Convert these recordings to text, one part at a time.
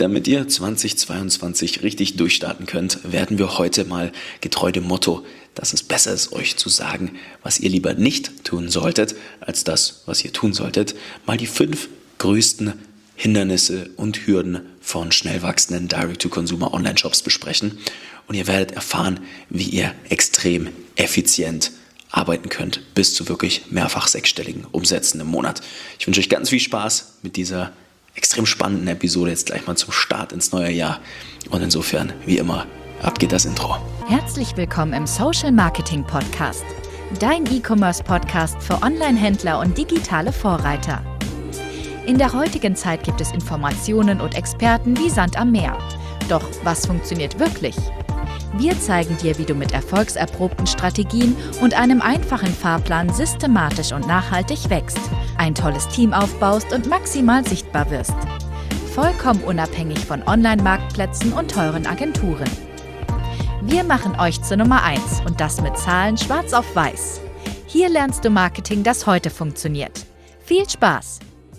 damit ihr 2022 richtig durchstarten könnt, werden wir heute mal getreu dem Motto, dass es besser ist, euch zu sagen, was ihr lieber nicht tun solltet, als das, was ihr tun solltet, mal die 5 größten Hindernisse und Hürden von schnell wachsenden Direct-to-Consumer-Online-Shops besprechen. Und ihr werdet erfahren, wie ihr extrem effizient arbeiten könnt, bis zu wirklich mehrfach 6-stelligen Umsätzen im Monat. Ich wünsche euch ganz viel Spaß mit dieser extrem spannenden Episode jetzt gleich mal zum Start ins neue Jahr. Und insofern, wie immer, ab geht das Intro. Herzlich willkommen im Social Marketing Podcast, dein E-Commerce-Podcast für Online-Händler und digitale Vorreiter. In der heutigen Zeit gibt es Informationen und Experten wie Sand am Meer. Doch was funktioniert wirklich? Wir zeigen dir, wie du mit erfolgserprobten Strategien und einem einfachen Fahrplan systematisch und nachhaltig wächst, ein tolles Team aufbaust und maximal sichtbar wirst. Vollkommen unabhängig von Online-Marktplätzen und teuren Agenturen. Wir machen euch zur Nummer 1 und das mit Zahlen schwarz auf weiß. Hier lernst du Marketing, das heute funktioniert. Viel Spaß!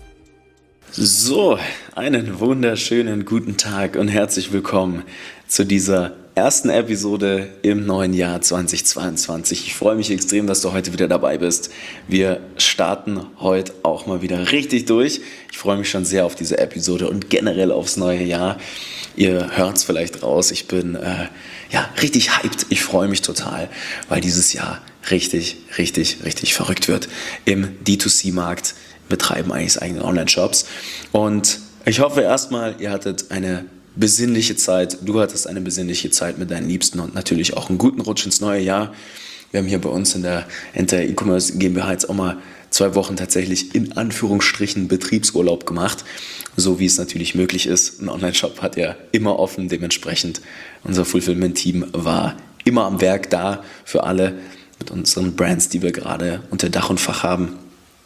So, einen wunderschönen guten Tag und herzlich willkommen zu dieser ersten Episode im neuen Jahr 2022. Ich freue mich extrem, dass du heute wieder dabei bist. Wir starten heute auch mal wieder richtig durch. Ich freue mich schon sehr auf diese Episode und generell aufs neue Jahr. Ihr hört es vielleicht raus, ich bin richtig hyped. Ich freue mich total, weil dieses Jahr richtig verrückt wird im D2C-Markt. Betreiben eigentlich eigene Online-Shops. Und ich hoffe erstmal, ihr hattet eine besinnliche Zeit. Du hattest eine besinnliche Zeit mit deinen Liebsten und natürlich auch einen guten Rutsch ins neue Jahr. Wir haben hier bei uns in der Enter E-Commerce GmbH jetzt auch mal 2 Wochen tatsächlich in Anführungsstrichen Betriebsurlaub gemacht, so wie es natürlich möglich ist. Ein Online-Shop hat ja immer offen, dementsprechend unser Fulfillment-Team war immer am Werk da für alle mit unseren Brands, die wir gerade unter Dach und Fach haben.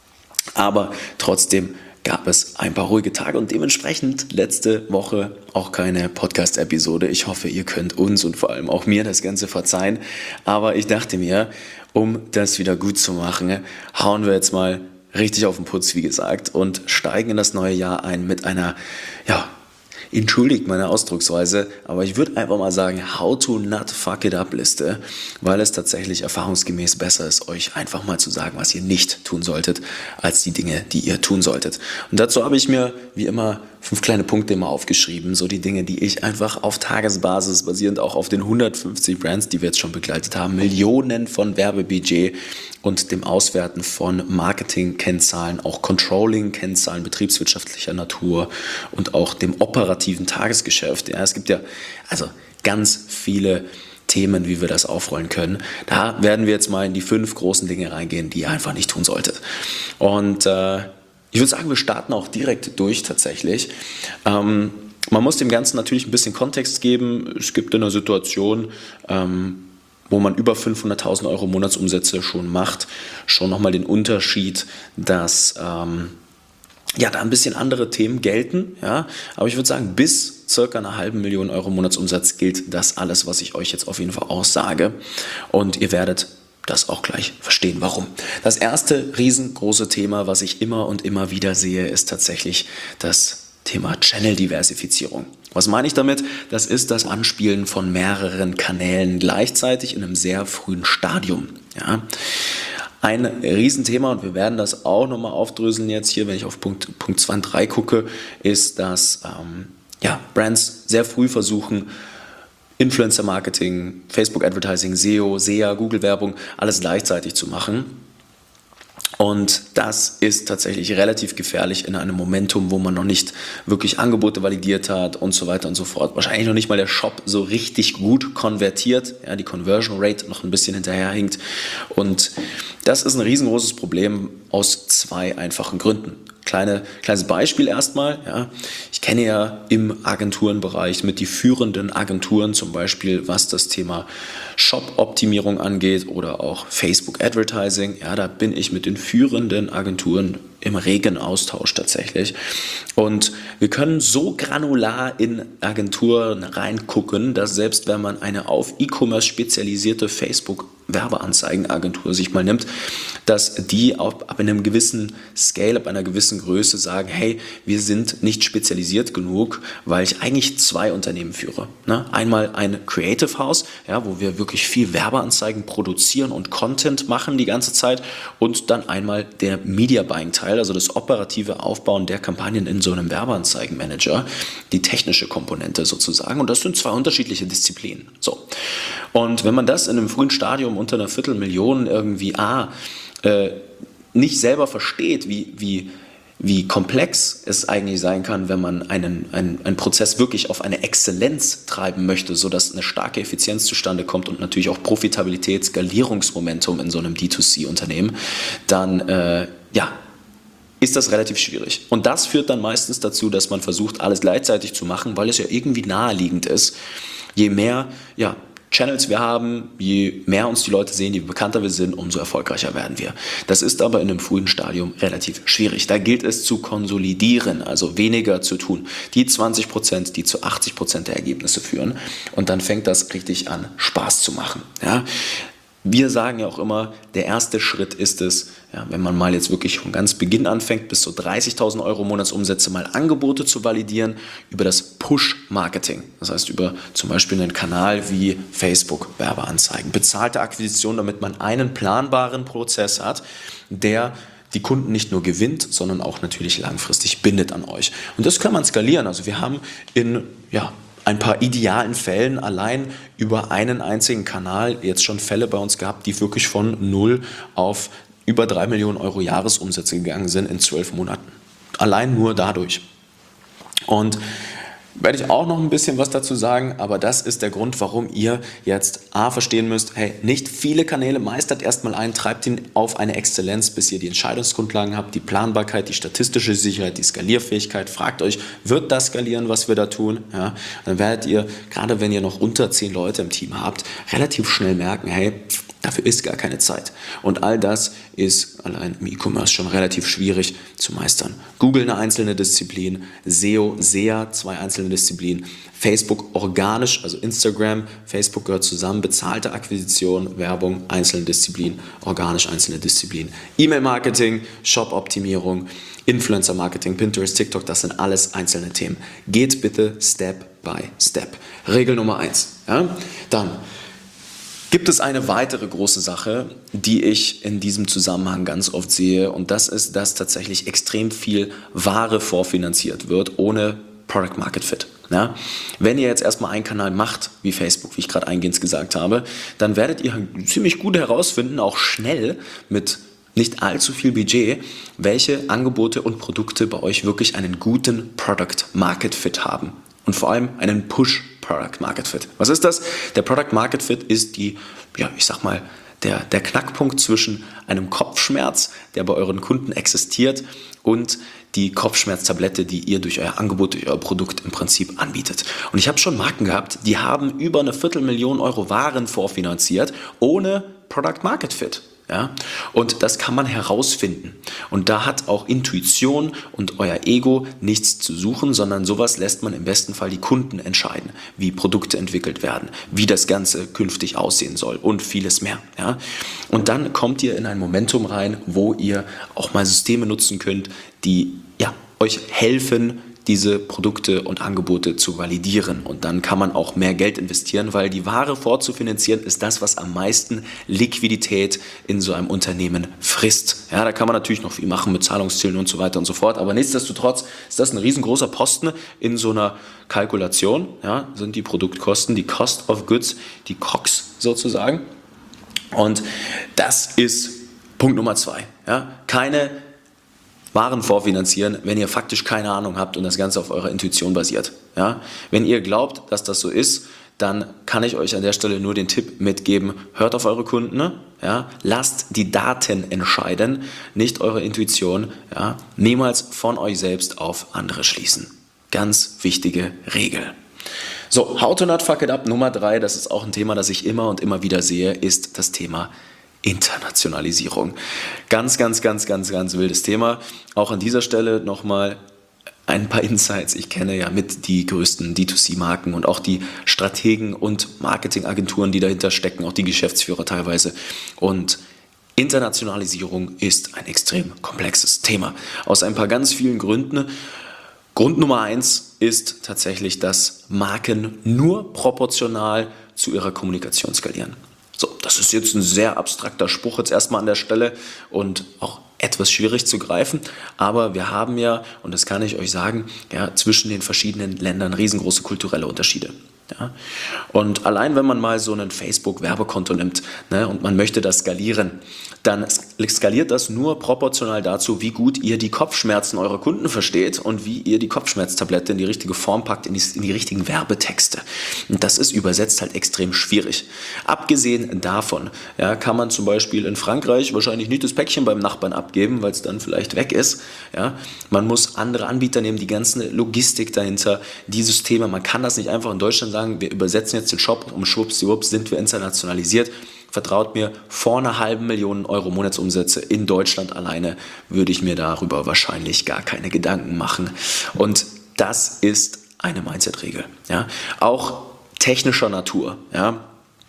Aber trotzdem gab es ein paar ruhige Tage und dementsprechend letzte Woche auch keine Podcast-Episode. Ich hoffe, ihr könnt uns und vor allem auch mir das Ganze verzeihen. Aber ich dachte mir, um das wieder gut zu machen, hauen wir jetzt mal richtig auf den Putz, wie gesagt, und steigen in das neue Jahr ein mit einer, entschuldigt meine Ausdrucksweise, aber ich würde einfach mal sagen, how to not fuck it up Liste, weil es tatsächlich erfahrungsgemäß besser ist, euch einfach mal zu sagen, was ihr nicht tun solltet, als die Dinge, die ihr tun solltet. Und dazu habe ich mir, wie immer, 5 kleine Punkte immer aufgeschrieben, so die Dinge, die ich einfach auf Tagesbasis, basierend auch auf den 150 Brands, die wir jetzt schon begleitet haben, Millionen von Werbebudget und dem Auswerten von Marketing-Kennzahlen, auch Controlling-Kennzahlen betriebswirtschaftlicher Natur und auch dem operativen Tagesgeschäft. Ja, es gibt ja also ganz viele Themen, wie wir das aufrollen können. Da werden wir jetzt mal in die 5 großen Dinge reingehen, die ihr einfach nicht tun solltet. Und ich würde sagen, wir starten auch direkt durch tatsächlich. Man muss dem Ganzen natürlich ein bisschen Kontext geben. Es gibt eine Situation, wo man über 500.000 Euro Monatsumsätze schon macht, schon nochmal den Unterschied, dass da ein bisschen andere Themen gelten. Ja? Aber ich würde sagen, bis circa 500.000 Euro Monatsumsatz gilt das alles, was ich euch jetzt auf jeden Fall aussage. Und ihr werdet das auch gleich verstehen, warum. Das erste riesengroße Thema, was ich immer und immer wieder sehe, ist tatsächlich das Thema Channel-Diversifizierung. Was meine ich damit? Das ist das Anspielen von mehreren Kanälen gleichzeitig in einem sehr frühen Stadium. Ja. Ein Riesenthema, und wir werden das auch nochmal aufdröseln jetzt hier, wenn ich auf Punkt 2 und 3 gucke, ist, dass Brands sehr früh versuchen, Influencer-Marketing, Facebook-Advertising, SEO, SEA, Google-Werbung, alles gleichzeitig zu machen. Und das ist tatsächlich relativ gefährlich in einem Momentum, wo man noch nicht wirklich Angebote validiert hat und so weiter und so fort. Wahrscheinlich noch nicht mal der Shop so richtig gut konvertiert, ja, die Conversion Rate noch ein bisschen hinterherhinkt. Und das ist ein riesengroßes Problem aus 2 einfachen Gründen. Kleines Beispiel erstmal. Ja. Ich kenne ja im Agenturenbereich mit die führenden Agenturen, zum Beispiel was das Thema Shop-Optimierung angeht oder auch Facebook-Advertising. Ja, da bin ich mit den führenden Agenturen im regen Austausch tatsächlich. Und wir können so granular in Agenturen reingucken, dass selbst wenn man eine auf E-Commerce spezialisierte Facebook Werbeanzeigenagentur sich mal nimmt, dass die ab einem gewissen Scale, ab einer gewissen Größe sagen, hey, wir sind nicht spezialisiert genug, weil ich eigentlich 2 Unternehmen führe. Ne? Einmal ein Creative House, ja, wo wir wirklich viel Werbeanzeigen produzieren und Content machen die ganze Zeit, und dann einmal der Media Buying Teil, also das operative Aufbauen der Kampagnen in so einem Werbeanzeigenmanager, die technische Komponente sozusagen, und das sind 2 unterschiedliche Disziplinen. So. Und wenn man das in einem frühen Stadium unter einer Viertelmillion irgendwie nicht selber versteht, wie komplex es eigentlich sein kann, wenn man einen Prozess wirklich auf eine Exzellenz treiben möchte, sodass eine starke Effizienz zustande kommt und natürlich auch Profitabilität, Skalierungsmomentum in so einem D2C-Unternehmen, dann ist das relativ schwierig. Und das führt dann meistens dazu, dass man versucht, alles gleichzeitig zu machen, weil es ja irgendwie naheliegend ist. Je mehr Channels wir haben, je mehr uns die Leute sehen, je bekannter wir sind, umso erfolgreicher werden wir. Das ist aber in einem frühen Stadium relativ schwierig. Da gilt es zu konsolidieren, also weniger zu tun. Die 20%, die zu 80% der Ergebnisse führen. Und dann fängt das richtig an, Spaß zu machen. Ja? Wir sagen ja auch immer, der erste Schritt ist es, wenn man mal jetzt wirklich von ganz Beginn anfängt, bis zu 30.000 Euro Monatsumsätze mal Angebote zu validieren über das Push-Marketing. Das heißt über zum Beispiel einen Kanal wie Facebook, Werbeanzeigen, bezahlte Akquisition, damit man einen planbaren Prozess hat, der die Kunden nicht nur gewinnt, sondern auch natürlich langfristig bindet an euch. Und das kann man skalieren. Also wir haben in ein paar idealen Fällen allein über einen einzigen Kanal jetzt schon Fälle bei uns gehabt, die wirklich von 0 auf über 3 Millionen Euro Jahresumsätze gegangen sind in 12 Monaten. Allein nur dadurch. Und werde ich auch noch ein bisschen was dazu sagen, aber das ist der Grund, warum ihr jetzt verstehen müsst, hey, nicht viele Kanäle, meistert erstmal ein, treibt ihn auf eine Exzellenz, bis ihr die Entscheidungsgrundlagen habt, die Planbarkeit, die statistische Sicherheit, die Skalierfähigkeit. Fragt euch, wird das skalieren, was wir da tun? Ja, dann werdet ihr, gerade wenn ihr noch unter 10 Leute im Team habt, relativ schnell merken, hey, dafür ist gar keine Zeit. Und all das ist allein im E-Commerce schon relativ schwierig zu meistern. Google eine einzelne Disziplin, SEO, SEA 2 einzelne Disziplinen, Facebook organisch, also Instagram, Facebook gehört zusammen, bezahlte Akquisition, Werbung, einzelne Disziplinen, organisch einzelne Disziplinen, E-Mail-Marketing, Shop-Optimierung, Influencer-Marketing, Pinterest, TikTok, das sind alles einzelne Themen. Geht bitte Step by Step. Regel Nummer 1. Ja? Dann gibt es eine weitere große Sache, die ich in diesem Zusammenhang ganz oft sehe, und das ist, dass tatsächlich extrem viel Ware vorfinanziert wird, ohne Product Market Fit. Ja? Wenn ihr jetzt erstmal einen Kanal macht, wie Facebook, wie ich gerade eingehend gesagt habe, dann werdet ihr ziemlich gut herausfinden, auch schnell mit nicht allzu viel Budget, welche Angebote und Produkte bei euch wirklich einen guten Product Market Fit haben. Und vor allem einen Push Product Market Fit. Was ist das? Der Product Market Fit ist der Knackpunkt zwischen einem Kopfschmerz, der bei euren Kunden existiert, und die Kopfschmerztablette, die ihr durch euer Angebot, durch euer Produkt im Prinzip anbietet. Und ich habe schon Marken gehabt, die haben über eine 250.000 Euro Waren vorfinanziert, ohne Product Market Fit. Ja? Und das kann man herausfinden. Und da hat auch Intuition und euer Ego nichts zu suchen, sondern sowas lässt man im besten Fall die Kunden entscheiden, wie Produkte entwickelt werden, wie das Ganze künftig aussehen soll und vieles mehr. Ja? Und dann kommt ihr in ein Momentum rein, wo ihr auch mal Systeme nutzen könnt, die euch helfen, diese Produkte und Angebote zu validieren. Und dann kann man auch mehr Geld investieren, weil die Ware vorzufinanzieren ist das, was am meisten Liquidität in so einem Unternehmen frisst. Ja, da kann man natürlich noch viel machen mit Zahlungszielen und so weiter und so fort, aber nichtsdestotrotz ist das ein riesengroßer Posten in so einer Kalkulation. Ja, sind die Produktkosten, die Cost of Goods, die COGS sozusagen. Und das ist Punkt Nummer 2. Ja, keine Waren vorfinanzieren, wenn ihr faktisch keine Ahnung habt und das Ganze auf eurer Intuition basiert. Ja? Wenn ihr glaubt, dass das so ist, dann kann ich euch an der Stelle nur den Tipp mitgeben, hört auf eure Kunden, ja? Lasst die Daten entscheiden, nicht eure Intuition, ja? Niemals von euch selbst auf andere schließen. Ganz wichtige Regel. So, how to not fuck it up Nummer 3, das ist auch ein Thema, das ich immer und immer wieder sehe, ist das Thema Internationalisierung. Ganz wildes Thema. Auch an dieser Stelle nochmal, ein paar Insights. Ich kenne ja mit die größten D2C-Marken und auch die Strategen und Marketingagenturen, die dahinter stecken, auch die Geschäftsführer teilweise. Und Internationalisierung ist ein extrem komplexes Thema. Aus ein paar ganz vielen Gründen. Grund Nummer 1 ist tatsächlich, dass Marken nur proportional zu ihrer Kommunikation skalieren. So, das ist jetzt ein sehr abstrakter Spruch jetzt erstmal an der Stelle und auch etwas schwierig zu greifen, aber wir haben ja, und das kann ich euch sagen, ja, zwischen den verschiedenen Ländern riesengroße kulturelle Unterschiede. Ja. Und allein wenn man mal so ein Facebook-Werbekonto nimmt, ne, und man möchte das skalieren, dann skaliert das nur proportional dazu, wie gut ihr die Kopfschmerzen eurer Kunden versteht und wie ihr die Kopfschmerztablette in die richtige Form packt, in die richtigen Werbetexte. Und das ist übersetzt halt extrem schwierig. Abgesehen davon, ja, kann man zum Beispiel in Frankreich wahrscheinlich nicht das Päckchen beim Nachbarn abgeben, weil es dann vielleicht weg ist. Ja. Man muss andere Anbieter nehmen, die ganze Logistik dahinter, die Systeme. Man kann das nicht einfach in Deutschland sagen, wir übersetzen jetzt den Shop und schwuppsdiwupps sind wir internationalisiert. Vertraut mir, vor einer halben Million Euro Monatsumsätze in Deutschland alleine würde ich mir darüber wahrscheinlich gar keine Gedanken machen. Und das ist eine Mindset-Regel. Ja. Auch technischer Natur. Ja.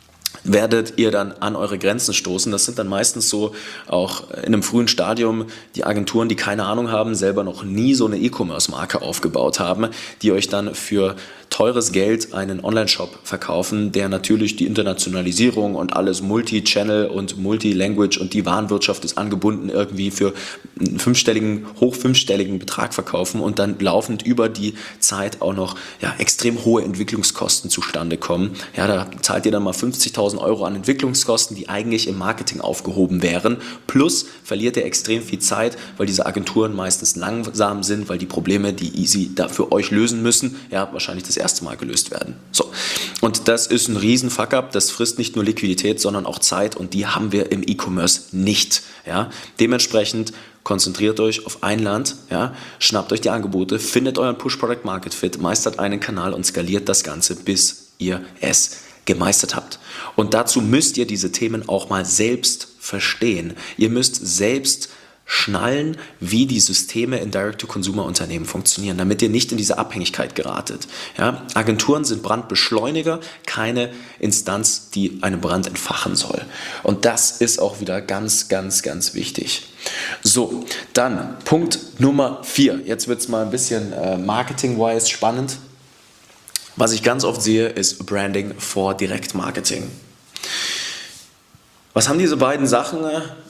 Werdet ihr dann an eure Grenzen stoßen. Das sind dann meistens so auch in einem frühen Stadium die Agenturen, die keine Ahnung haben, selber noch nie so eine E-Commerce-Marke aufgebaut haben, die euch dann für teures Geld einen Online-Shop verkaufen, der natürlich die Internationalisierung und alles Multi-Channel und Multi-Language und die Warenwirtschaft ist angebunden irgendwie für einen hoch fünfstelligen Betrag verkaufen und dann laufend über die Zeit auch noch extrem hohe Entwicklungskosten zustande kommen. Ja, da zahlt ihr dann mal 50.000 Euro an Entwicklungskosten, die eigentlich im Marketing aufgehoben wären. Plus verliert ihr extrem viel Zeit, weil diese Agenturen meistens langsam sind, weil die Probleme, die sie da für euch lösen müssen, wahrscheinlich das erste Mal gelöst werden. So. Und das ist ein riesen Fuck-up, das frisst nicht nur Liquidität, sondern auch Zeit und die haben wir im E-Commerce nicht. Ja. Dementsprechend konzentriert euch auf ein Land, schnappt euch die Angebote, findet euren Push-Product-Market-Fit, meistert einen Kanal und skaliert das Ganze, bis ihr es gemeistert habt. Und dazu müsst ihr diese Themen auch mal selbst verstehen. Ihr müsst selbst schnallen, wie die Systeme in Direct-to-Consumer-Unternehmen funktionieren, damit ihr nicht in diese Abhängigkeit geratet. Ja, Agenturen sind Brandbeschleuniger, keine Instanz, die einen Brand entfachen soll. Und das ist auch wieder ganz, ganz, ganz wichtig. So, dann Punkt Nummer 4. Jetzt wird es mal ein bisschen marketing-wise spannend. Was ich ganz oft sehe, ist Branding vor Direktmarketing. Was haben diese beiden Sachen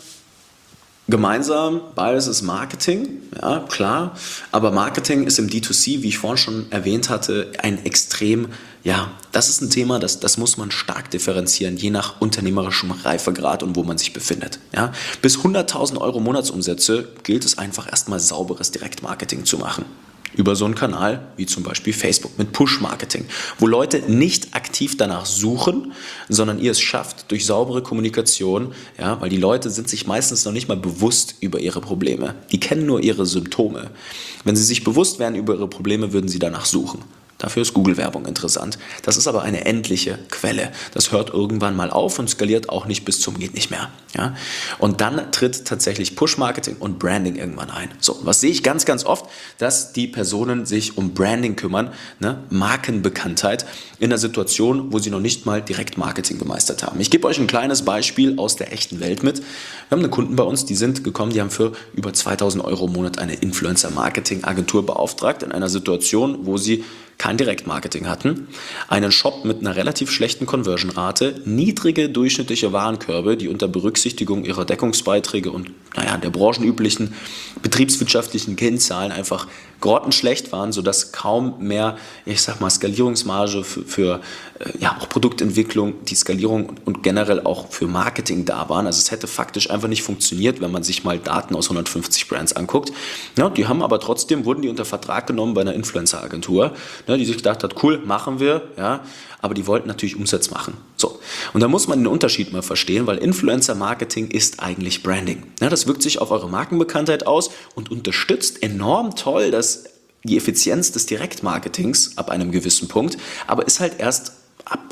gemeinsam? Beides ist Marketing, ja klar, aber Marketing ist im D2C, wie ich vorhin schon erwähnt hatte, ein extrem, das ist ein Thema, das muss man stark differenzieren, je nach unternehmerischem Reifegrad und wo man sich befindet. Ja? Bis 100.000 Euro Monatsumsätze gilt es einfach erstmal sauberes Direktmarketing zu machen. Über so einen Kanal wie zum Beispiel Facebook mit Push-Marketing, wo Leute nicht aktiv danach suchen, sondern ihr es schafft durch saubere Kommunikation, weil die Leute sind sich meistens noch nicht mal bewusst über ihre Probleme. Die kennen nur ihre Symptome. Wenn sie sich bewusst wären über ihre Probleme, würden sie danach suchen. Dafür ist Google-Werbung interessant. Das ist aber eine endliche Quelle. Das hört irgendwann mal auf und skaliert auch nicht bis zum geht nicht mehr. Ja? Und dann tritt tatsächlich Push-Marketing und Branding irgendwann ein. So, was sehe ich ganz, ganz oft, dass die Personen sich um Branding kümmern, Markenbekanntheit, in einer Situation, wo sie noch nicht mal Direktmarketing gemeistert haben. Ich gebe euch ein kleines Beispiel aus der echten Welt mit. Wir haben einen Kunden bei uns, die sind gekommen, die haben für über 2.000 Euro im Monat eine Influencer-Marketing-Agentur beauftragt, in einer Situation, wo sie kein Direktmarketing hatten, einen Shop mit einer relativ schlechten Conversion-Rate, niedrige durchschnittliche Warenkörbe, die unter Berücksichtigung ihrer Deckungsbeiträge und der branchenüblichen betriebswirtschaftlichen Kennzahlen einfach grottenschlecht waren, sodass kaum mehr, Skalierungsmarge für auch Produktentwicklung, die Skalierung und generell auch für Marketing da waren. Also es hätte faktisch einfach nicht funktioniert, wenn man sich mal Daten aus 150 Brands anguckt. Ja, die haben aber trotzdem, wurden die unter Vertrag genommen bei einer Influencer-Agentur, die sich gedacht hat, cool, machen wir, aber die wollten natürlich Umsatz machen. So. Und da muss man den Unterschied mal verstehen, weil Influencer-Marketing ist eigentlich Branding. Ja, das wirkt sich auf eure Markenbekanntheit aus und unterstützt enorm toll die Effizienz des Direktmarketings ab einem gewissen Punkt, aber ist halt erst ab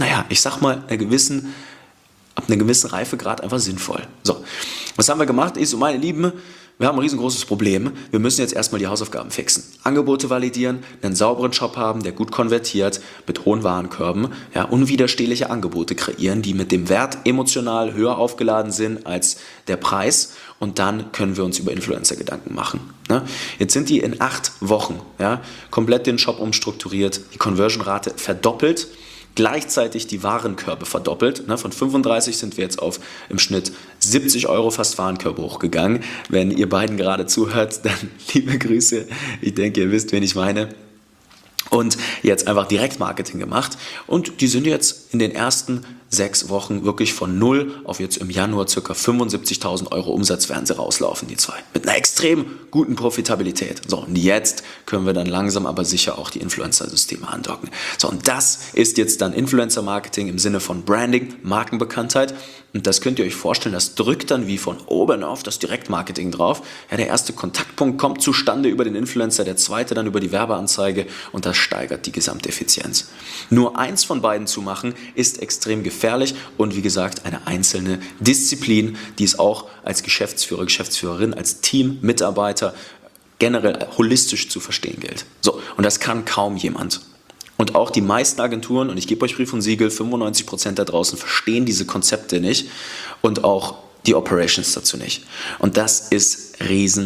einem gewissen Reifegrad einfach sinnvoll. So, was haben wir gemacht? Meine Lieben, wir haben ein riesengroßes Problem. Wir müssen jetzt erstmal die Hausaufgaben fixen. Angebote validieren, einen sauberen Shop haben, der gut konvertiert, mit hohen Warenkörben, ja, unwiderstehliche Angebote kreieren, die mit dem Wert emotional höher aufgeladen sind als der Preis. Und dann können wir uns über Influencer Gedanken machen. Ne? Jetzt sind die in 8 Wochen komplett den Shop umstrukturiert, die Conversion-Rate verdoppelt, gleichzeitig die Warenkörbe verdoppelt. Ne? Von 35 sind wir jetzt auf im Schnitt 70 € fast Warenkörbe hochgegangen. Wenn ihr beiden gerade zuhört, dann liebe Grüße. Ich denke, ihr wisst, wen ich meine. Und jetzt einfach Direktmarketing gemacht. Und die sind jetzt in den ersten 6 Wochen wirklich von 0 auf jetzt im Januar ca. 75.000 € Umsatz werden sie rauslaufen, die zwei. Mit einer extrem guten Profitabilität. So, und jetzt können wir dann langsam aber sicher auch die Influencer-Systeme andocken. So, und das ist jetzt dann Influencer-Marketing im Sinne von Branding, Markenbekanntheit. Und das könnt ihr euch vorstellen, das drückt dann wie von oben auf das Direktmarketing drauf. Ja, der erste Kontaktpunkt kommt zustande über den Influencer, der zweite dann über die Werbeanzeige und das steigert die Gesamteffizienz. Nur eins von beiden zu machen, ist extrem gefährlich und wie gesagt eine einzelne Disziplin, die es auch als Geschäftsführer, Geschäftsführerin, als Team, Mitarbeiter generell holistisch zu verstehen gilt. So, und das kann kaum jemand. Und auch die meisten Agenturen, und ich gebe euch Brief und Siegel, 95% da draußen verstehen diese Konzepte nicht und auch die Operations dazu nicht. Und das ist das ist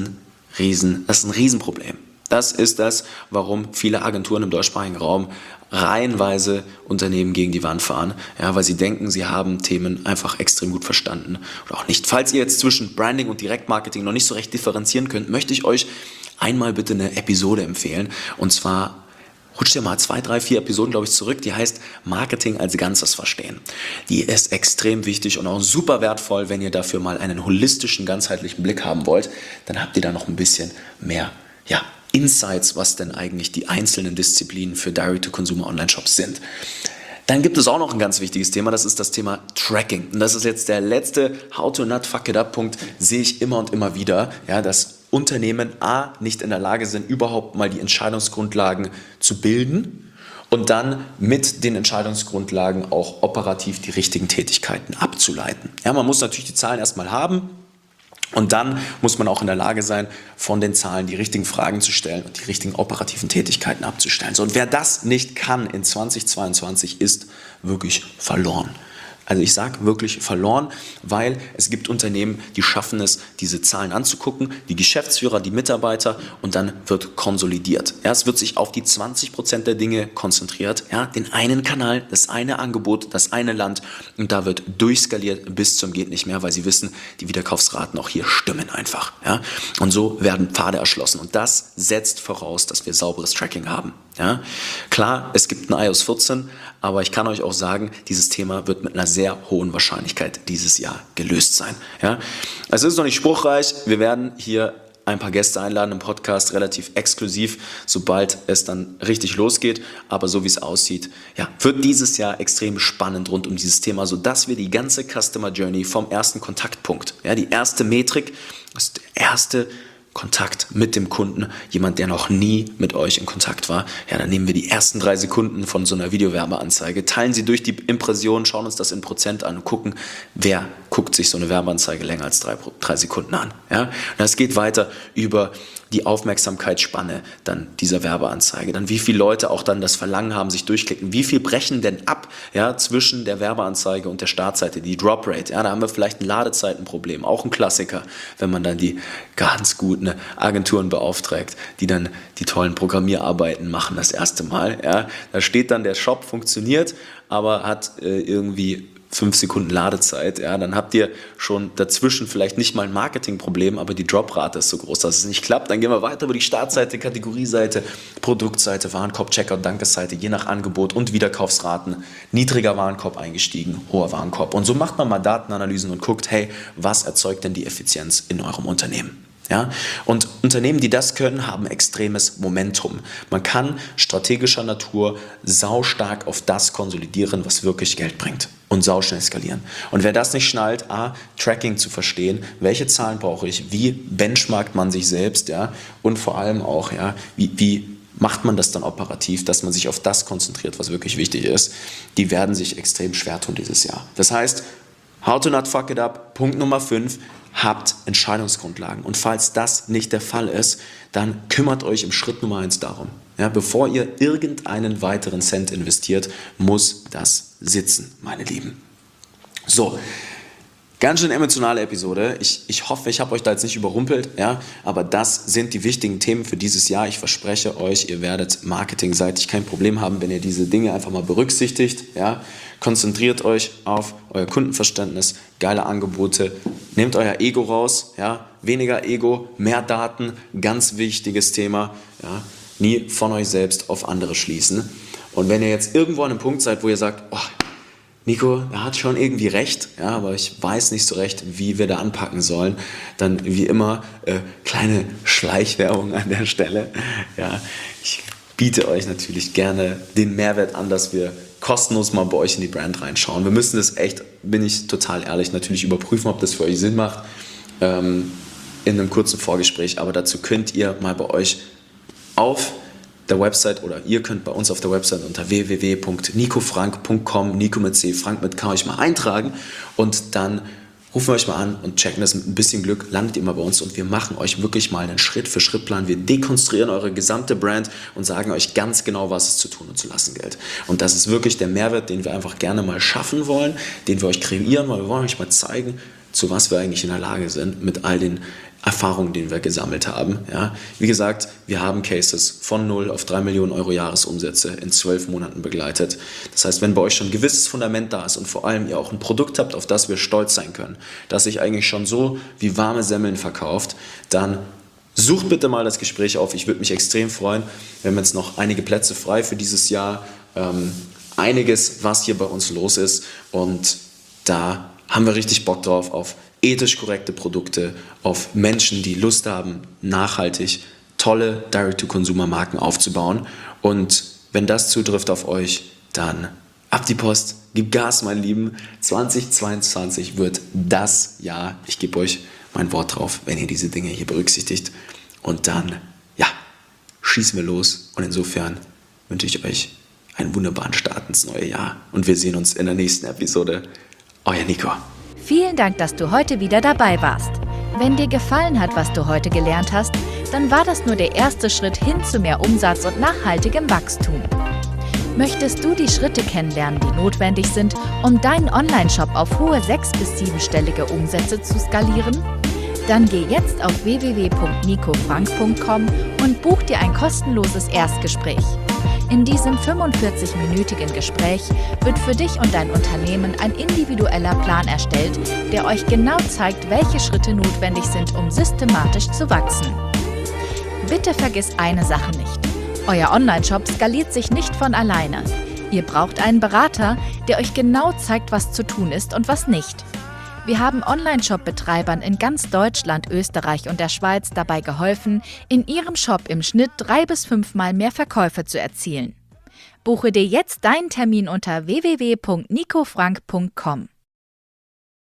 ein Riesenproblem. Das ist das, warum viele Agenturen im deutschsprachigen Raum reihenweise Unternehmen gegen die Wand fahren, ja, weil sie denken, sie haben Themen einfach extrem gut verstanden oder auch nicht. Falls ihr jetzt zwischen Branding und Direktmarketing noch nicht so recht differenzieren könnt, möchte ich euch einmal bitte eine Episode empfehlen, und zwar rutscht ihr mal 2, 3, 4 Episoden, glaube ich, zurück. Die heißt Marketing als Ganzes verstehen. Die ist extrem wichtig und auch super wertvoll, wenn ihr dafür mal einen holistischen, ganzheitlichen Blick haben wollt. Dann habt ihr da noch ein bisschen mehr Insights, was denn eigentlich die einzelnen Disziplinen für Direct-to-Consumer-Online-Shops sind. Dann gibt es auch noch ein ganz wichtiges Thema, das ist das Thema Tracking. Und das ist jetzt der letzte How-to-Not-Fuck-it-up-Punkt, sehe ich immer und immer wieder, dass Unternehmen nicht in der Lage sind, überhaupt mal die Entscheidungsgrundlagen zu bilden und dann mit den Entscheidungsgrundlagen auch operativ die richtigen Tätigkeiten abzuleiten. Ja, man muss natürlich die Zahlen erstmal haben. Und dann muss man auch in der Lage sein, von den Zahlen die richtigen Fragen zu stellen und die richtigen operativen Tätigkeiten abzustellen. So, und wer das nicht kann in 2022, ist wirklich verloren. Also ich sage wirklich verloren, weil es gibt Unternehmen, die schaffen es, diese Zahlen anzugucken, die Geschäftsführer, die Mitarbeiter, und dann wird konsolidiert. Ja, es wird sich auf die 20% der Dinge konzentriert, den einen Kanal, das eine Angebot, das eine Land, und da wird durchskaliert bis zum geht nicht mehr, weil sie wissen, die Wiederkaufsraten auch hier stimmen einfach. Ja? Und so werden Pfade erschlossen und das setzt voraus, dass wir sauberes Tracking haben. Ja? Klar, es gibt ein iOS 14, aber ich kann euch auch sagen, dieses Thema wird mit einer sehr hohen Wahrscheinlichkeit dieses Jahr gelöst sein. Ja? Also es ist noch nicht spruchreich. Wir werden hier ein paar Gäste einladen im Podcast, relativ exklusiv, sobald es dann richtig losgeht. Aber so wie es aussieht, wird dieses Jahr extrem spannend rund um dieses Thema, sodass wir die ganze Customer Journey vom ersten Kontaktpunkt, die erste Metrik, das erste Kontakt mit dem Kunden, jemand, der noch nie mit euch in Kontakt war, dann nehmen wir die ersten 3 Sekunden von so einer Videowerbeanzeige, teilen sie durch die Impression, schauen uns das in Prozent an und gucken, wer guckt sich so eine Werbeanzeige länger als 3 Sekunden an. Ja? Und das geht weiter über die Aufmerksamkeitsspanne dann dieser Werbeanzeige, dann wie viele Leute auch dann das Verlangen haben, sich durchklicken, wie viel brechen denn ab zwischen der Werbeanzeige und der Startseite, die Drop Rate, da haben wir vielleicht ein Ladezeitenproblem, auch ein Klassiker, wenn man dann die ganz guten Agenturen beauftragt, die dann die tollen Programmierarbeiten machen das erste Mal, da steht dann, der Shop funktioniert, aber hat irgendwie 5 Sekunden Ladezeit, dann habt ihr schon dazwischen vielleicht nicht mal ein Marketingproblem, aber die Droprate ist so groß, dass es nicht klappt. Dann gehen wir weiter über die Startseite, Kategorieseite, Produktseite, Warenkorb, Checkout, Dankesseite, je nach Angebot und Wiederkaufsraten. Niedriger Warenkorb eingestiegen, hoher Warenkorb. Und so macht man mal Datenanalysen und guckt, was erzeugt denn die Effizienz in eurem Unternehmen? Ja? Und Unternehmen, die das können, haben extremes Momentum. Man kann strategischer Natur saustark auf das konsolidieren, was wirklich Geld bringt und sauschnell skalieren. Und wer das nicht schnallt, Tracking zu verstehen, welche Zahlen brauche ich, wie benchmarkt man sich selbst, und vor allem auch, wie macht man das dann operativ, dass man sich auf das konzentriert, was wirklich wichtig ist, die werden sich extrem schwer tun dieses Jahr. Das heißt, How to not fuck it up, Punkt Nummer 5, habt Entscheidungsgrundlagen. Und falls das nicht der Fall ist, dann kümmert euch im Schritt Nummer 1 darum. Ja, bevor ihr irgendeinen weiteren Cent investiert, muss das sitzen, meine Lieben. So, ganz schön emotionale Episode. Ich hoffe, ich habe euch da jetzt nicht überrumpelt, ja, aber das sind die wichtigen Themen für dieses Jahr. Ich verspreche euch, ihr werdet marketingseitig kein Problem haben, wenn ihr diese Dinge einfach mal berücksichtigt. Ja. Konzentriert euch auf euer Kundenverständnis, geile Angebote, nehmt euer Ego raus, ja, weniger Ego, mehr Daten, ganz wichtiges Thema. Ja. Nie von euch selbst auf andere schließen. Und wenn ihr jetzt irgendwo an einem Punkt seid, wo ihr sagt, oh, Nico, er hat schon irgendwie recht, ja, aber ich weiß nicht so recht, wie wir da anpacken sollen, dann wie immer kleine Schleichwerbung an der Stelle. Ja, ich biete euch natürlich gerne den Mehrwert an, dass wir kostenlos mal bei euch in die Brand reinschauen. Wir müssen das echt, bin ich total ehrlich, natürlich überprüfen, ob das für euch Sinn macht, in einem kurzen Vorgespräch, aber dazu könnt ihr mal bei euch auf der Website oder ihr könnt bei uns auf der Website unter www.nicofrank.com, Nico mit C, Frank mit K, euch mal eintragen und dann rufen wir euch mal an und checken das mit ein bisschen Glück, landet ihr mal bei uns und wir machen euch wirklich mal einen Schritt-für-Schritt-Plan. Wir dekonstruieren eure gesamte Brand und sagen euch ganz genau, was es zu tun und zu lassen gilt. Und das ist wirklich der Mehrwert, den wir einfach gerne mal schaffen wollen, den wir euch kreieren, weil wir wollen euch mal zeigen, zu was wir eigentlich in der Lage sind mit all den Erfahrungen, die wir gesammelt haben. Ja. Wie gesagt, wir haben Cases von 0 auf 3 Millionen Euro Jahresumsätze in 12 Monaten begleitet. Das heißt, wenn bei euch schon ein gewisses Fundament da ist und vor allem ihr auch ein Produkt habt, auf das wir stolz sein können, das sich eigentlich schon so wie warme Semmeln verkauft, dann sucht bitte mal das Gespräch auf. Ich würde mich extrem freuen. Wir haben jetzt noch einige Plätze frei für dieses Jahr. Einiges, was hier bei uns los ist und da haben wir richtig Bock drauf auf ethisch korrekte Produkte, auf Menschen, die Lust haben, nachhaltig tolle Direct-to-Consumer-Marken aufzubauen. Und wenn das zutrifft auf euch, dann ab die Post, gib Gas, meine Lieben. 2022 wird das Jahr. Ich gebe euch mein Wort drauf, wenn ihr diese Dinge hier berücksichtigt. Und dann, ja, schießen wir los. Und insofern wünsche ich euch einen wunderbaren Start ins neue Jahr. Und wir sehen uns in der nächsten Episode. Euer Nico. Vielen Dank, dass du heute wieder dabei warst. Wenn dir gefallen hat, was du heute gelernt hast, dann war das nur der erste Schritt hin zu mehr Umsatz und nachhaltigem Wachstum. Möchtest du die Schritte kennenlernen, die notwendig sind, um deinen Online-Shop auf hohe 6- bis 7-stellige Umsätze zu skalieren? Dann geh jetzt auf www.nicofrank.com und buch dir ein kostenloses Erstgespräch. In diesem 45-minütigen Gespräch wird für dich und dein Unternehmen ein individueller Plan erstellt, der euch genau zeigt, welche Schritte notwendig sind, um systematisch zu wachsen. Bitte vergiss eine Sache nicht. Euer Online-Shop skaliert sich nicht von alleine. Ihr braucht einen Berater, der euch genau zeigt, was zu tun ist und was nicht. Wir haben Online-Shop-Betreibern in ganz Deutschland, Österreich und der Schweiz dabei geholfen, in ihrem Shop im Schnitt 3 bis 5 Mal mehr Verkäufe zu erzielen. Buche dir jetzt deinen Termin unter www.nicofrank.com.